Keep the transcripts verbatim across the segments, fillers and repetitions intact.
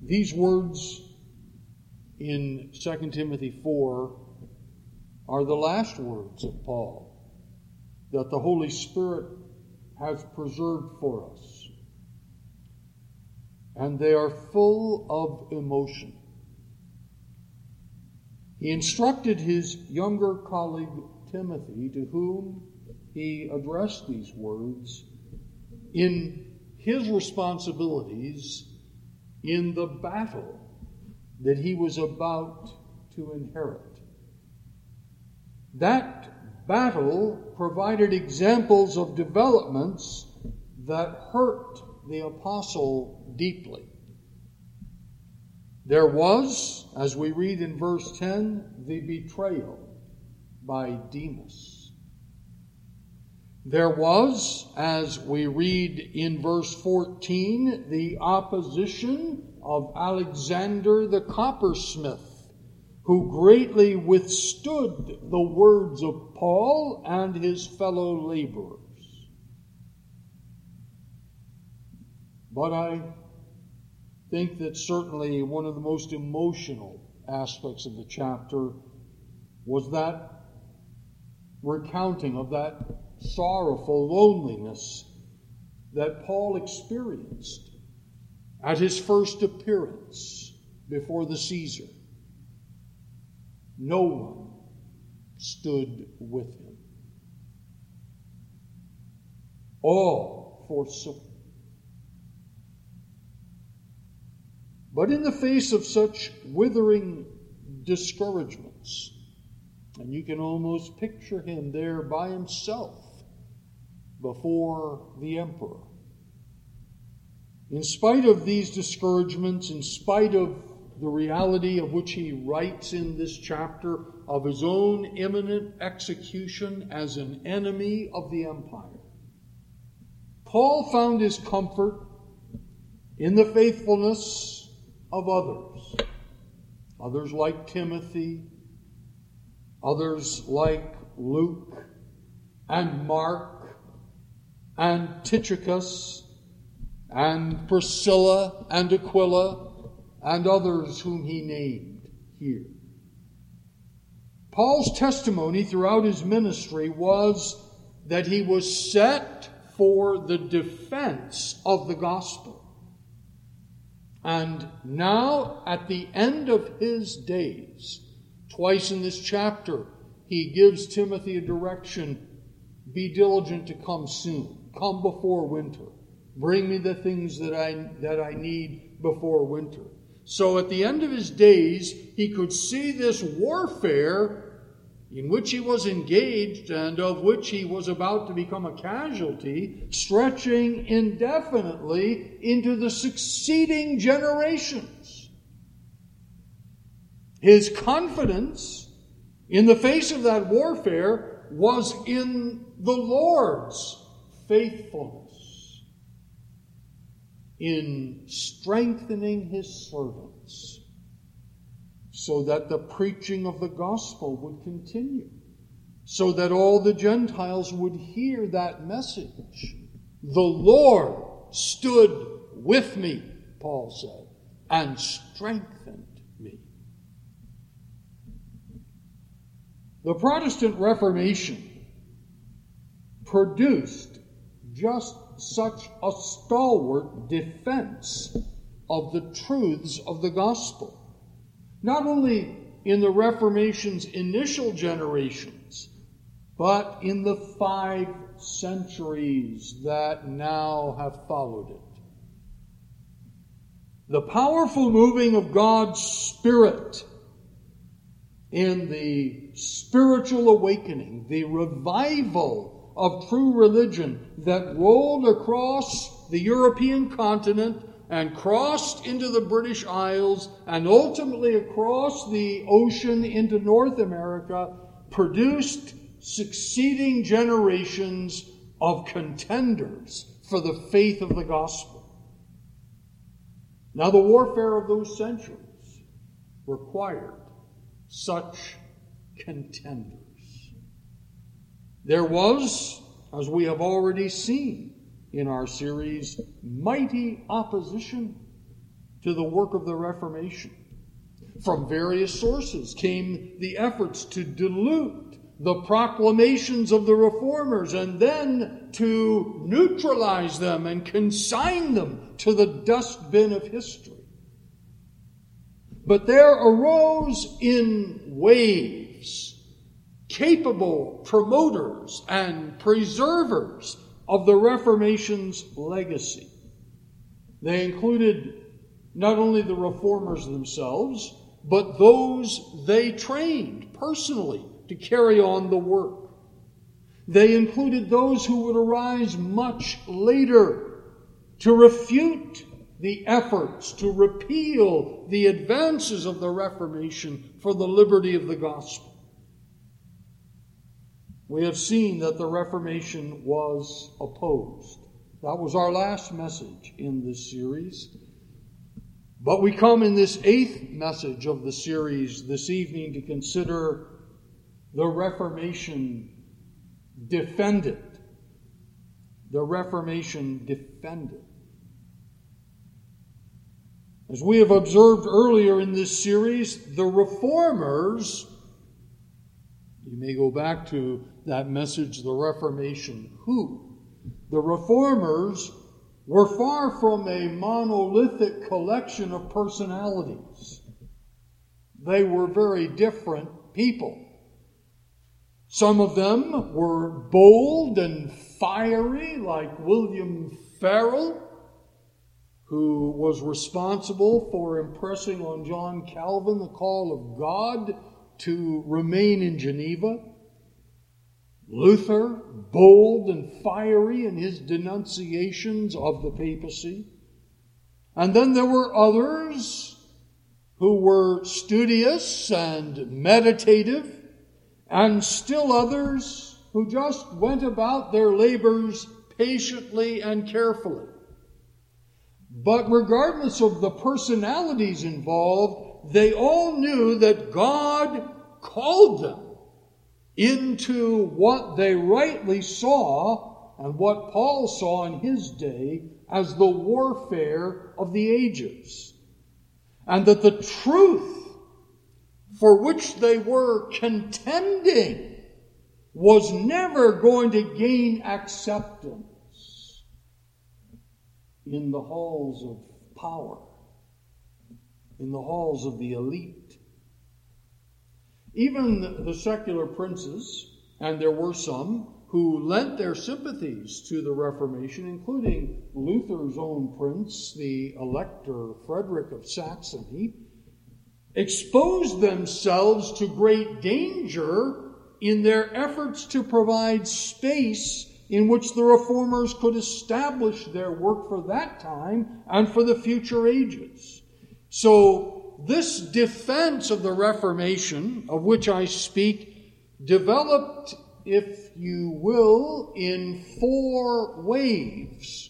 These words in Second Timothy four are the last words of Paul that the Holy Spirit has preserved for us. And they are full of emotion. He instructed his younger colleague Timothy, to whom he addressed these words, in his responsibilities in the battle that he was about to inherit. That battle provided examples of developments that hurt the apostle deeply. There was, as we read in verse ten, the betrayal by Demas. There was, as we read in verse fourteen, the opposition of Alexander the coppersmith, who greatly withstood the words of Paul and his fellow laborers. But I think that certainly one of the most emotional aspects of the chapter was that recounting of that sorrowful loneliness that Paul experienced at his first appearance before the Caesar. No one stood with him. All forsook him. But in the face of such withering discouragements, and you can almost picture him there by himself before the emperor. In spite of these discouragements, in spite of the reality of which he writes in this chapter of his own imminent execution as an enemy of the empire, Paul found his comfort in the faithfulness of others. Others like Timothy, others like Luke and Mark and Tychicus and Priscilla and Aquila and others whom he named here. Paul's testimony throughout his ministry was that he was set for the defense of the gospel. And now, at the end of his days, twice in this chapter, he gives Timothy a direction: be diligent to come soon. Come before winter. Bring me the things that I, that I need before winter. So at the end of his days, he could see this warfare in which he was engaged and of which he was about to become a casualty, stretching indefinitely into the succeeding generations. His confidence in the face of that warfare was in the Lord's faithfulness, in strengthening his servants, so that the preaching of the gospel would continue, so that all the Gentiles would hear that message. The Lord stood with me, Paul said, and strengthened me. The Protestant Reformation produced just such a stalwart defense of the truths of the gospel. Not only in the Reformation's initial generations, but in the five centuries that now have followed it. The powerful moving of God's Spirit in the spiritual awakening, the revival of true religion that rolled across the European continent and crossed into the British Isles and ultimately across the ocean into North America, produced succeeding generations of contenders for the faith of the gospel. Now, the warfare of those centuries required such contenders. There was, as we have already seen in our series, mighty opposition to the work of the Reformation. From various sources came the efforts to dilute the proclamations of the Reformers and then to neutralize them and consign them to the dustbin of history. But there arose in waves capable promoters and preservers of the Reformation's legacy. They included not only the Reformers themselves, but those they trained personally to carry on the work. They included those who would arise much later to refute the efforts to repeal the advances of the Reformation for the liberty of the gospel. We have seen that the Reformation was opposed. That was our last message in this series. But we come in this eighth message of the series this evening to consider the Reformation defended. The Reformation defended. As we have observed earlier in this series, the Reformers, you may go back to that message, the Reformation who? The Reformers were far from a monolithic collection of personalities. They were very different people. Some of them were bold and fiery, like William Farel, who was responsible for impressing on John Calvin the call of God to remain in Geneva. Luther, bold and fiery in his denunciations of the papacy. And then there were others who were studious and meditative, and still others who just went about their labors patiently and carefully. But regardless of the personalities involved, they all knew that God called them into what they rightly saw and what Paul saw in his day as the warfare of the ages. And that the truth for which they were contending was never going to gain acceptance in the halls of power, in the halls of the elite. Even the secular princes, and there were some, who lent their sympathies to the Reformation, including Luther's own prince, the Elector Frederick of Saxony, exposed themselves to great danger in their efforts to provide space in which the Reformers could establish their work for that time and for the future ages. So this defense of the Reformation, of which I speak, developed, if you will, in four waves.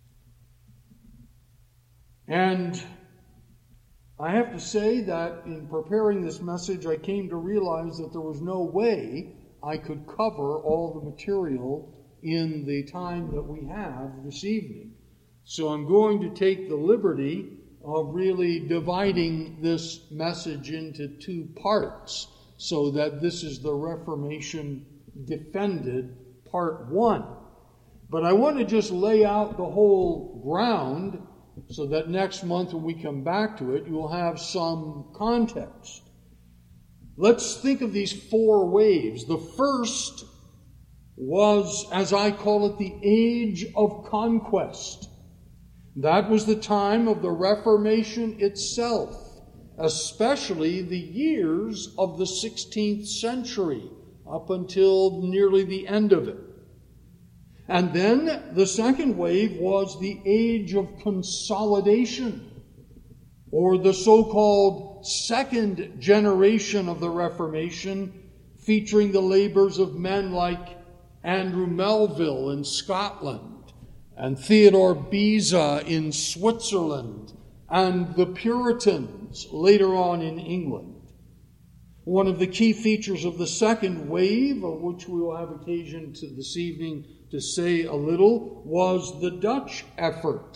And I have to say that in preparing this message, I came to realize that there was no way I could cover all the material in the time that we have this evening. So I'm going to take the liberty of really dividing this message into two parts, so that this is the Reformation defended, part one. But I want to just lay out the whole ground so that next month when we come back to it, you'll have some context. Let's think of these four waves. The first was, as I call it, the age of conquest. That was the time of the Reformation itself, especially the years of the sixteenth century, up until nearly the end of it. And then the second wave was the age of consolidation, or the so-called second generation of the Reformation, featuring the labors of men like Andrew Melville in Scotland, and Theodore Beza in Switzerland, and the Puritans later on in England. One of the key features of the second wave, of which we will have occasion to this evening to say a little, was the Dutch effort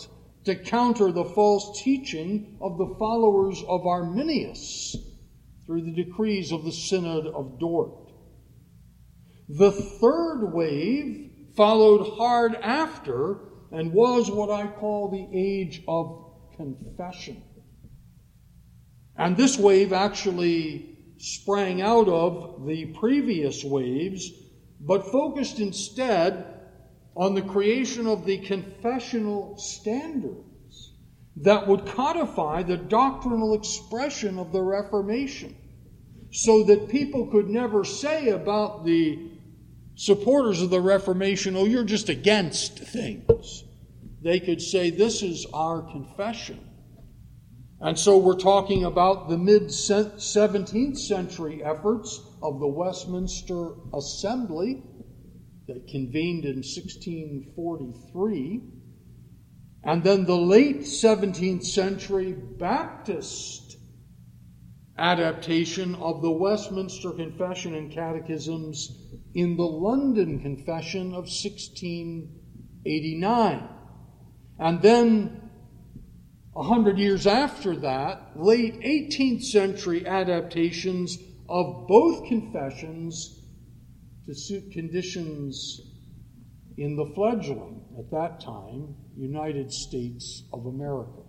to counter the false teaching of the followers of Arminius through the decrees of the Synod of Dort. The third wave followed hard after and was what I call the age of confession. And this wave actually sprang out of the previous waves, but focused instead on the creation of the confessional standards that would codify the doctrinal expression of the Reformation, so that people could never say about the supporters of the Reformation, oh, you're just against things. They could say, this is our confession. And so we're talking about the mid-seventeenth century efforts of the Westminster Assembly that convened in sixteen forty-three, and then the late seventeenth century Baptist adaptation of the Westminster Confession and Catechisms in the London Confession of sixteen eighty-nine. And then a hundred years after that, late eighteenth century adaptations of both confessions to suit conditions in the fledgling, at that time, United States of America.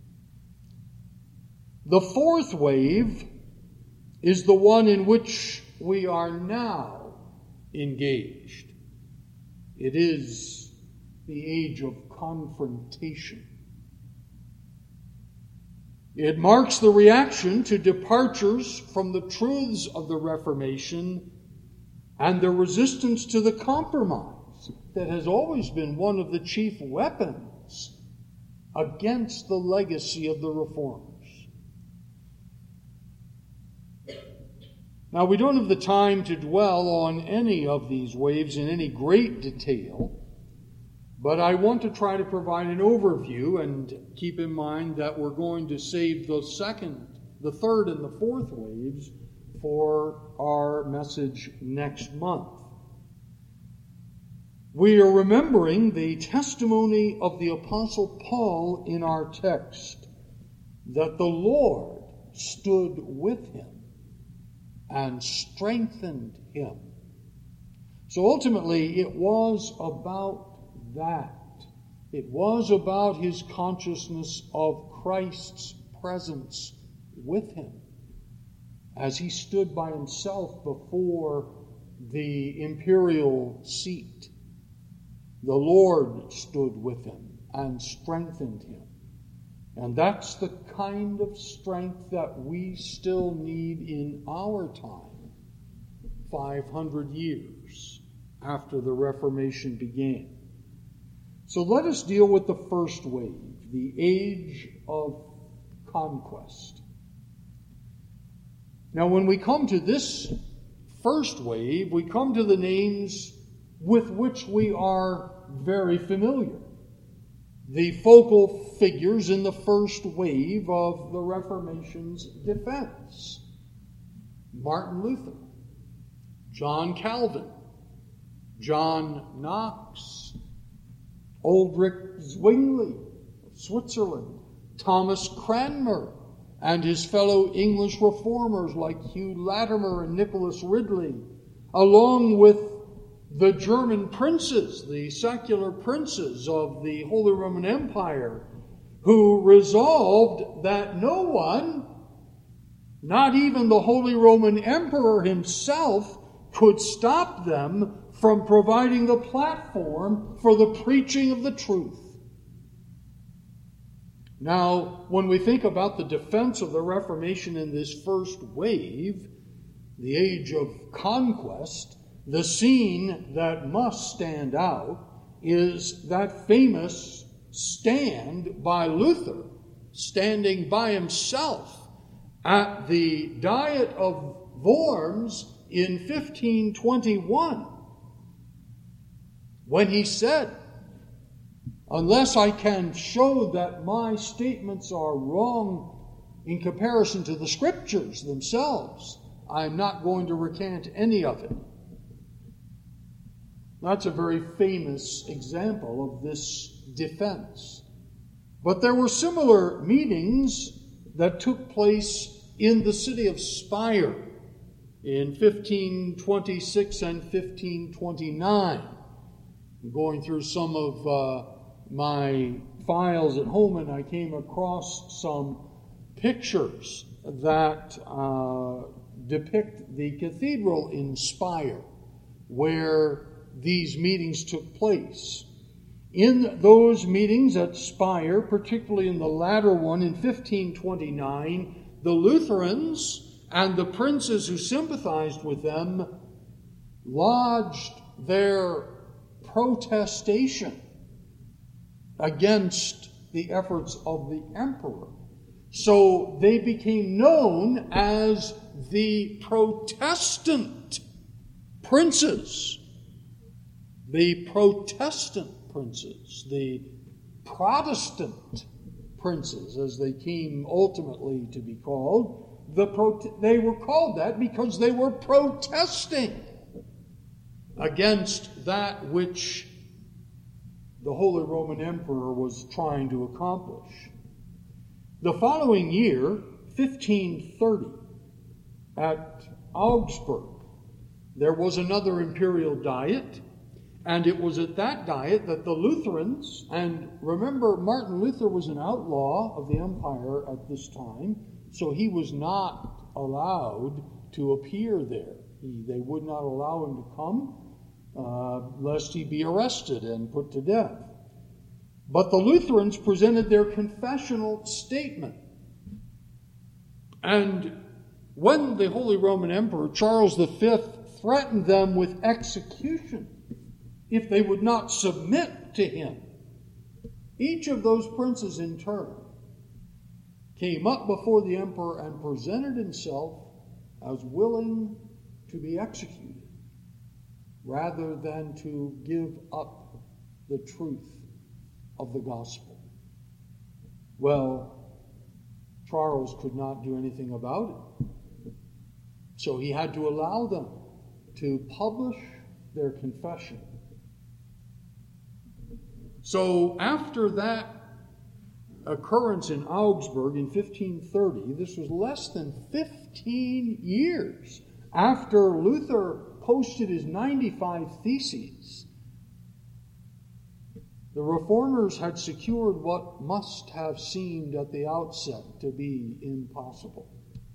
The fourth wave is the one in which we are now engaged. It is the age of confrontation. It marks the reaction to departures from the truths of the Reformation and the resistance to the compromise that has always been one of the chief weapons against the legacy of the Reformers. Now, we don't have the time to dwell on any of these waves in any great detail, but I want to try to provide an overview, and keep in mind that we're going to save the second, the third, and the fourth waves for our message next month. We are remembering the testimony of the Apostle Paul in our text, that the Lord stood with him and strengthened him. So ultimately, it was about that. It was about his consciousness of Christ's presence with him as he stood by himself before the imperial seat. The Lord stood with him and strengthened him. And that's the kind of strength that we still need in our time, five hundred years after the Reformation began. So let us deal with the first wave, the age of conquest. Now, when we come to this first wave, we come to the names with which we are very familiar. The focal figures in the first wave of the Reformation's defense: Martin Luther, John Calvin, John Knox, Ulrich Zwingli of Switzerland, Thomas Cranmer, and his fellow English reformers like Hugh Latimer and Nicholas Ridley, along with the German princes, the secular princes of the Holy Roman Empire, who resolved that no one, not even the Holy Roman Emperor himself, could stop them from providing the platform for the preaching of the truth. Now, when we think about the defense of the Reformation in this first wave, the age of conquest, the scene that must stand out is that famous stand by Luther, standing by himself at the Diet of Worms in fifteen twenty-one, when he said, "Unless I can show that my statements are wrong in comparison to the Scriptures themselves, I'm not going to recant any of it." That's a very famous example of this defense. But there were similar meetings that took place in the city of Speyer in fifteen twenty-six and fifteen twenty-nine. I'm going through some of uh, my files at home, and I came across some pictures that uh, depict the cathedral in Speyer, where these meetings took place. In those meetings at Speyer, particularly in the latter one in fifteen twenty-nine, the Lutherans and the princes who sympathized with them lodged their protestation against the efforts of the emperor. So they became known as the Protestant princes. The Protestant princes, the Protestant princes, as they came ultimately to be called. The pro- they were called that because they were protesting against that which the Holy Roman Emperor was trying to accomplish. The following year, fifteen thirty, at Augsburg, there was another imperial diet, and it was at that diet that the Lutherans, and remember, Martin Luther was an outlaw of the empire at this time, so he was not allowed to appear there. He, they would not allow him to come, uh, lest he be arrested and put to death. But the Lutherans presented their confessional statement. And when the Holy Roman Emperor, Charles the Fifth, threatened them with execution if they would not submit to him, each of those princes in turn came up before the emperor and presented himself as willing to be executed rather than to give up the truth of the gospel. Well, Charles could not do anything about it, so he had to allow them to publish their confession. So after that occurrence in Augsburg in fifteen thirty, this was less than fifteen years after Luther posted his ninety-five Theses. The Reformers had secured what must have seemed at the outset to be impossible.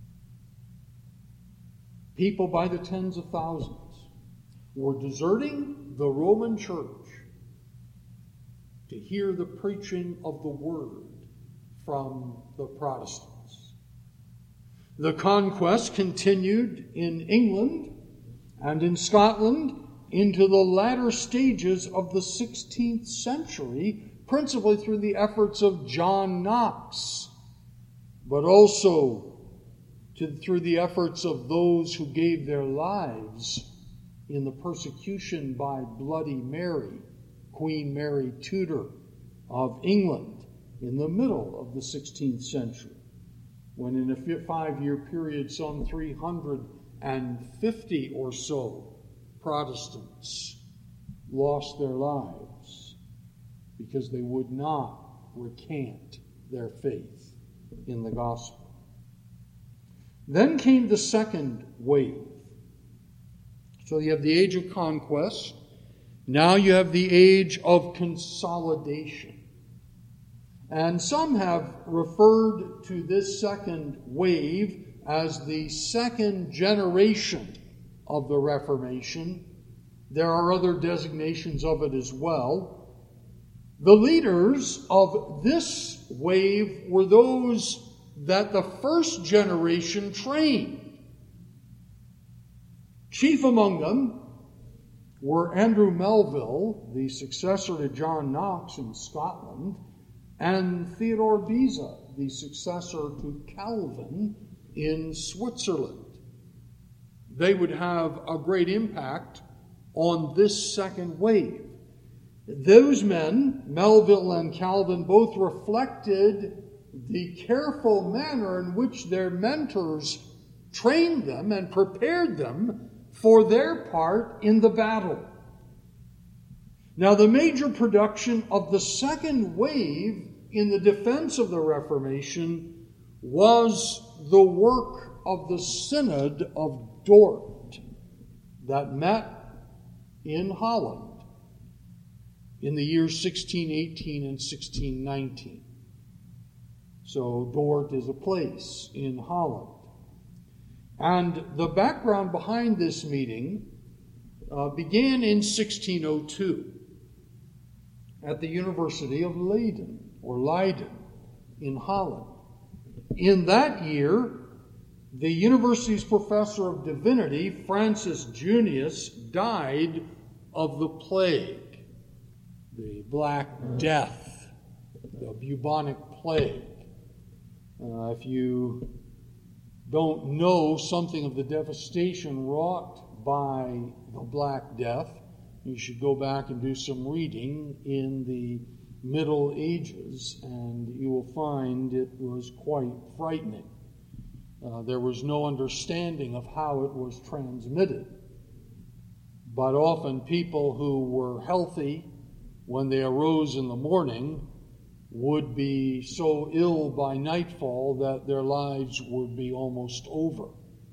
People by the tens of thousands were deserting the Roman Church to hear the preaching of the Word from the Protestants. The conquest continued in England and in Scotland into the latter stages of the sixteenth century, principally through the efforts of John Knox, but also to, through the efforts of those who gave their lives in the persecution by Bloody Mary, Queen Mary Tudor of England, in the middle of the sixteenth century, when in a five-year period some three hundred fifty or so Protestants lost their lives because they would not recant their faith in the gospel. Then came the second wave. So you have the age of conquest. Now you have the age of consolidation. And some have referred to this second wave as the second generation of the Reformation. There are other designations of it as well. The leaders of this wave were those that the first generation trained. Chief among them were Andrew Melville, the successor to John Knox in Scotland, and Theodore Beza, the successor to Calvin in Switzerland. They would have a great impact on this second wave. Those men, Melville and Calvin, both reflected the careful manner in which their mentors trained them and prepared them for their part in the battle. Now, the major production of the second wave in the defense of the Reformation was the work of the Synod of Dort that met in Holland in the years sixteen eighteen and sixteen nineteen. So Dort is a place in Holland. And the background behind this meeting uh, began in sixteen oh two at the University of Leiden, or Leiden, in Holland. In that year, the university's professor of divinity, Francis Junius, died of the plague, the Black Death, the bubonic plague. Uh, if you don't know something of the devastation wrought by the Black Death, you should go back and do some reading in the Middle Ages, and you will find it was quite frightening. Uh, there was no understanding of how it was transmitted. But often people who were healthy when they arose in the morning would be so ill by nightfall that their lives would be almost over.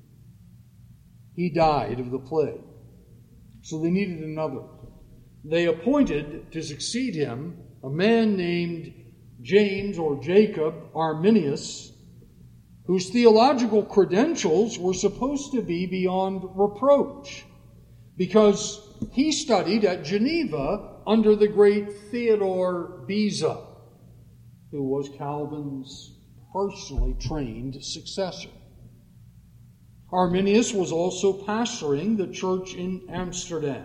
He died of the plague. So they needed another. They appointed to succeed him a man named James or Jacob Arminius, whose theological credentials were supposed to be beyond reproach, because he studied at Geneva under the great Theodore Beza, who was Calvin's personally trained successor. Arminius was also pastoring the church in Amsterdam.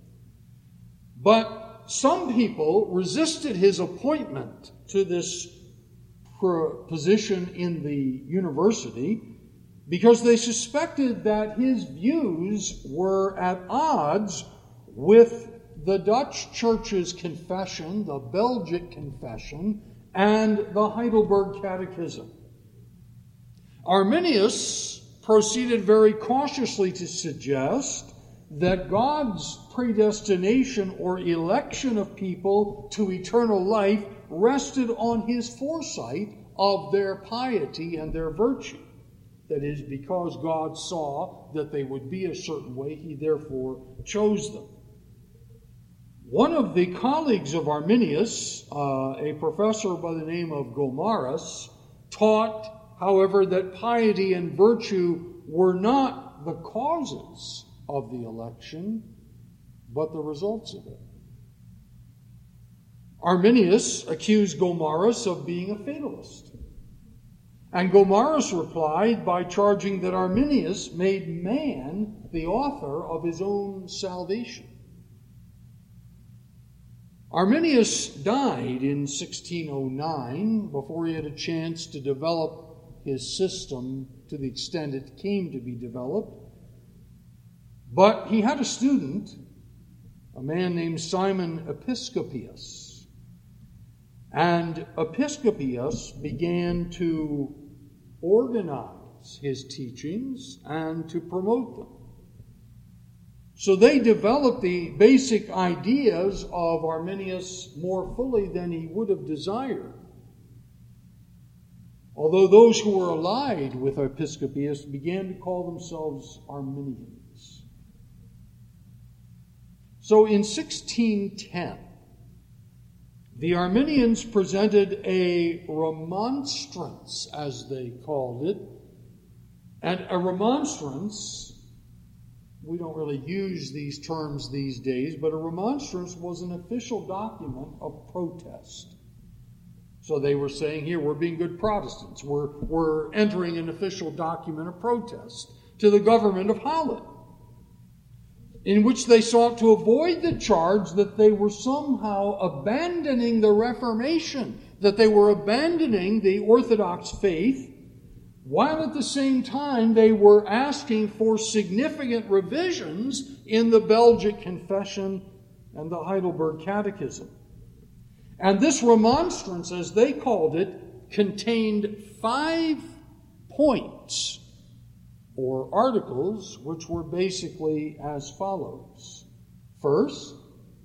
But some people resisted his appointment to this position in the university because they suspected that his views were at odds with the Dutch Church's confession, the Belgic Confession, and the Heidelberg Catechism. Arminius proceeded very cautiously to suggest that God's predestination or election of people to eternal life rested on his foresight of their piety and their virtue. That is, because God saw that they would be a certain way, he therefore chose them. One of the colleagues of Arminius, uh, a professor by the name of Gomarus, taught, however, that piety and virtue were not the causes of the election, but the results of it. Arminius accused Gomarus of being a fatalist. And Gomarus replied by charging that Arminius made man the author of his own salvation. Arminius died in sixteen oh nine before he had a chance to develop his system to the extent it came to be developed. But he had a student, a man named Simon Episcopius. And Episcopius began to organize his teachings and to promote them. So they developed the basic ideas of Arminius more fully than he would have desired. Although those who were allied with Episcopius began to call themselves Arminians. So in sixteen ten, the Arminians presented a remonstrance, as they called it. And a remonstrance, we don't really use these terms these days, but a remonstrance was an official document of protest. So they were saying, here, we're being good Protestants. We're, we're entering an official document of protest to the government of Holland, in which they sought to avoid the charge that they were somehow abandoning the Reformation, that they were abandoning the Orthodox faith, while at the same time they were asking for significant revisions in the Belgic Confession and the Heidelberg Catechism. And this remonstrance, as they called it, contained five points or articles which were basically as follows. First,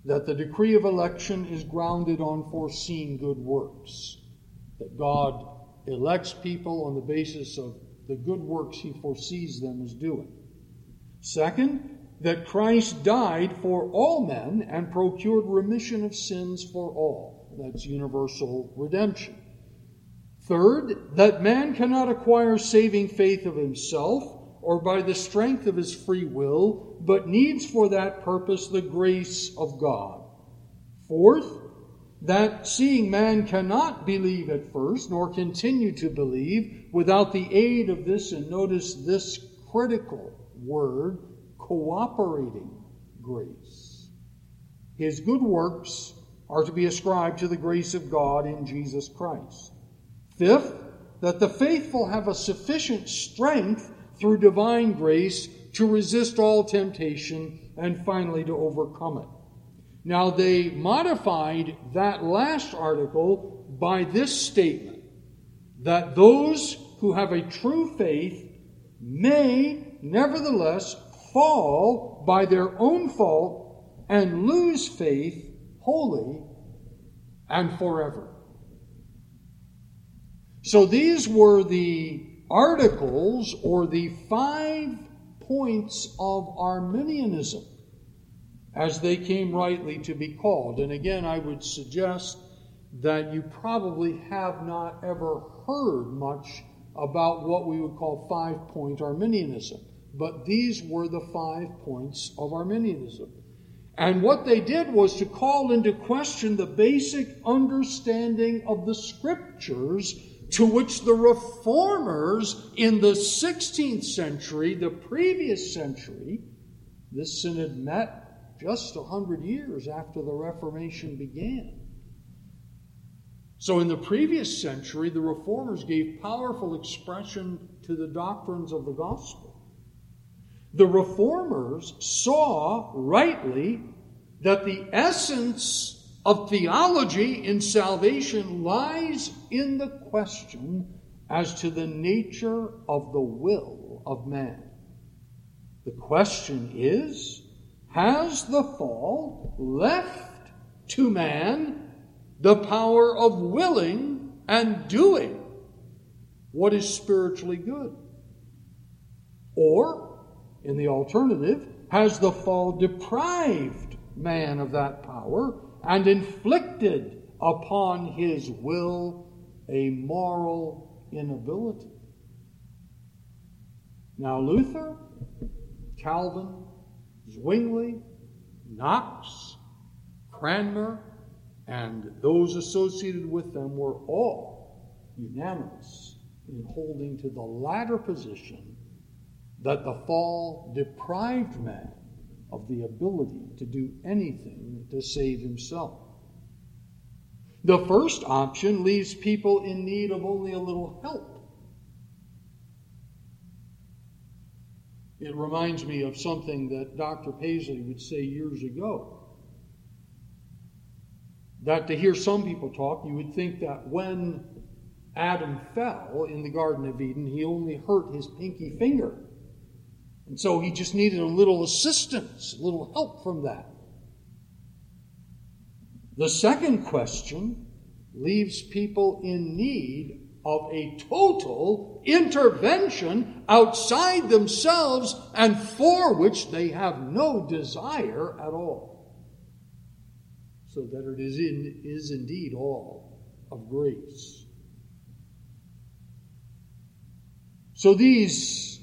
that the decree of election is grounded on foreseen good works, that God elects people on the basis of the good works he foresees them as doing. Second, that Christ died for all men and procured remission of sins for all. That's universal redemption. Third, that man cannot acquire saving faith of himself or by the strength of his free will, but needs for that purpose the grace of God. Fourth, that seeing man cannot believe at first, nor continue to believe, without the aid of this, and notice this critical word, cooperating grace. His good works are to be ascribed to the grace of God in Jesus Christ. Fifth, that the faithful have a sufficient strength through divine grace to resist all temptation and finally to overcome it. Now, they modified that last article by this statement, that those who have a true faith may nevertheless fall by their own fault and lose faith wholly and forever. So these were the articles or the five points of Arminianism, as they came rightly to be called. And again, I would suggest that you probably have not ever heard much about what we would call five-point Arminianism. But these were the five points of Arminianism. And what they did was to call into question the basic understanding of the Scriptures, to which the Reformers in the sixteenth century, the previous century, this synod met just a hundred years after the Reformation began. So in the previous century, the Reformers gave powerful expression to the doctrines of the gospel. The Reformers saw rightly that the essence of theology in salvation lies in the question as to the nature of the will of man. The question is, has the fall left to man the power of willing and doing what is spiritually good? Or, in the alternative, has the fall deprived man of that power and inflicted upon his will a moral inability? Now, Luther, Calvin, Zwingli, Knox, Cranmer, and those associated with them were all unanimous in holding to the latter position, that the fall deprived man of the ability to do anything to save himself. The first option leaves people in need of only a little help. It reminds me of something that Doctor Paisley would say years ago. That to hear some people talk, you would think that when Adam fell in the Garden of Eden, he only hurt his pinky finger. And so he just needed a little assistance, a little help from that. The second question leaves people in need of a total intervention outside themselves and for which they have no desire at all. So that it is, in, is indeed all of grace. So these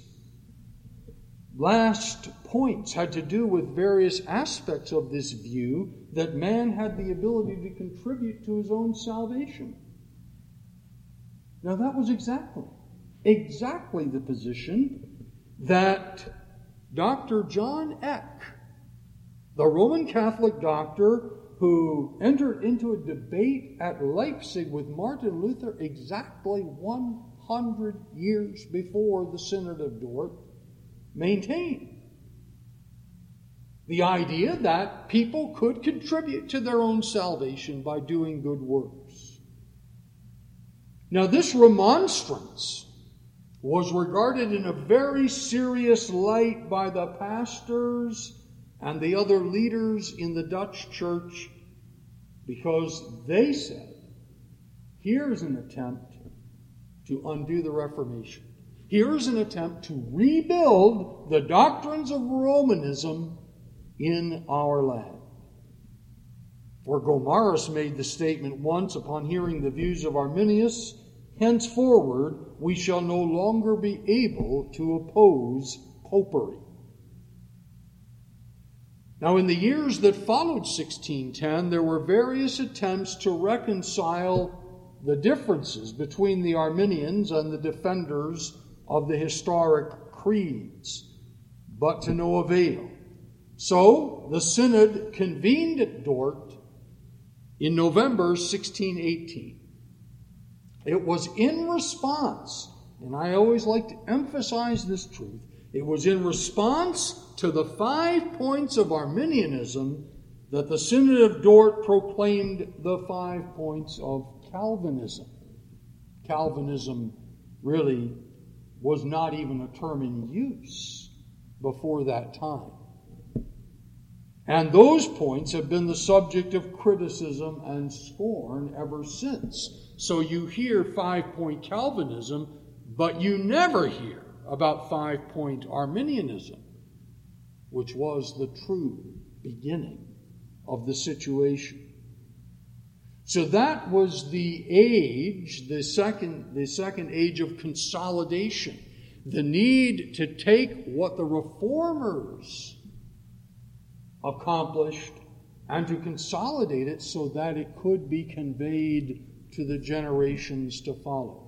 last points had to do with various aspects of this view that man had the ability to contribute to his own salvation. Now that was exactly, exactly the position that Doctor John Eck, the Roman Catholic doctor who entered into a debate at Leipzig with Martin Luther exactly one hundred years before the Synod of Dort, maintained. The idea that people could contribute to their own salvation by doing good works. Now, this remonstrance was regarded in a very serious light by the pastors and the other leaders in the Dutch church, because they said, here's an attempt to undo the Reformation. Here's an attempt to rebuild the doctrines of Romanism in our land. For Gomarus made the statement once upon hearing the views of Arminius, henceforward we shall no longer be able to oppose popery. Now, in the years that followed sixteen ten, there were various attempts to reconcile the differences between the Arminians and the defenders of the historic creeds, but to no avail. So, the synod convened at Dort in November sixteen eighteen. It was in response, and I always like to emphasize this truth, it was in response to the five points of Arminianism that the Synod of Dort proclaimed the five points of Calvinism. Calvinism really was not even a term in use before that time. And those points have been the subject of criticism and scorn ever since. So you hear five-point Calvinism, but you never hear about five-point Arminianism, which was the true beginning of the situation. So that was the age, the second, the second age of consolidation, the need to take what the reformers accomplished and to consolidate it so that it could be conveyed to the generations to follow.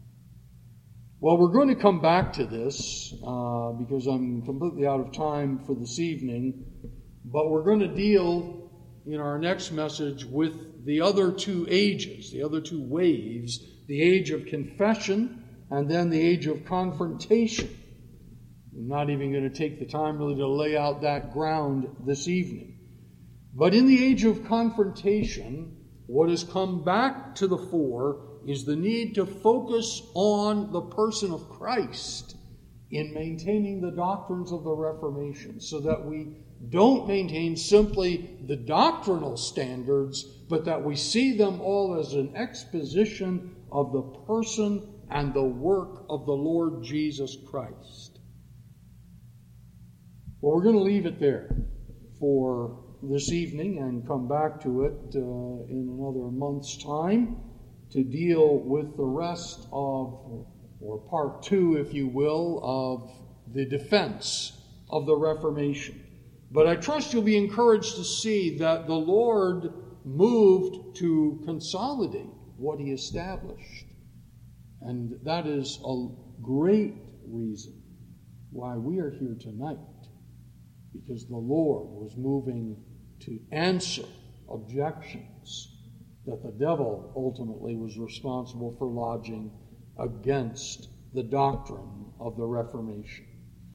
Well, we're going to come back to this uh, because I'm completely out of time for this evening, but we're going to deal in our next message with the other two ages, the other two waves, the age of confession and then the age of confrontation. I'm not even going to take the time really to lay out that ground this evening. But in the age of confrontation, what has come back to the fore is the need to focus on the person of Christ in maintaining the doctrines of the Reformation, so that we don't maintain simply the doctrinal standards, but that we see them all as an exposition of the person and the work of the Lord Jesus Christ. Well, we're going to leave it there for this evening and come back to it uh, in another month's time to deal with the rest of, or part two, if you will, of the defense of the Reformation. But I trust you'll be encouraged to see that the Lord moved to consolidate what He established. And that is a great reason why we are here tonight, because the Lord was moving to answer objections that the devil ultimately was responsible for lodging against the doctrine of the Reformation.